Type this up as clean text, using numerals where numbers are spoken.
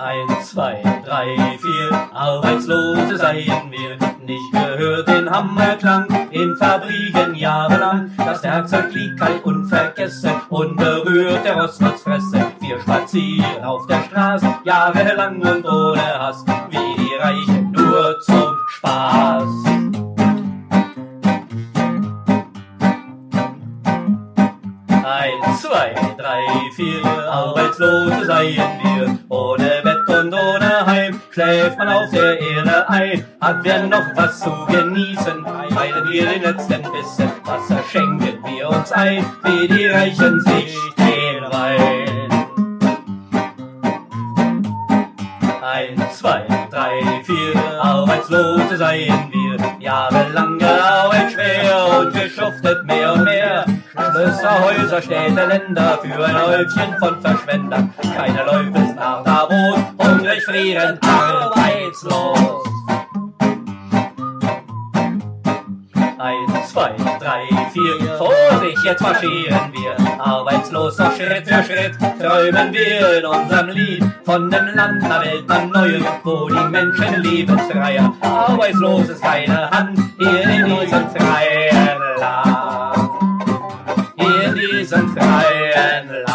1, 2, 3, 4, Arbeitslose seien wir. Nicht gehört den Hammerklang in Fabriken jahrelang. Das Werkzeug liegt kalt unvergessen, unberührt der Rostlotsfresse. Wir spazieren auf der Straße, jahrelang und ohne Hass, wie die Reichen nur zum Spaß. 1, 2, 3, 4, Arbeitslose seien wir. Ohne Bett und ohne Heim schläft man auf der Erde ein. Hat wer noch was zu genießen, teilen wir den letzten Bissen. Wasser schenken wir uns ein, wie die Reichen sich den Wein. 1, 2, 3, 4, Arbeitslose seien wir. Jahrelang gearbeitet schwer und geschuftet mehr und mehr. Schlösser, Häuser, Städte, Länder für ein Häufchen von Verschwendern. Keiner läuft es nach Davos, hungrig, frierend, arbeitslos. 1, 2, 3, 4, Vorsicht, jetzt marschieren wir. Arbeitslos, doch Schritt für Schritt träumen wir in unserem Lied von dem Land der Welt am Neuen, wo die Menschen lebensfreier. Arbeitslos ist keine Hand hier in diesem freien Land. In diesem freien Land.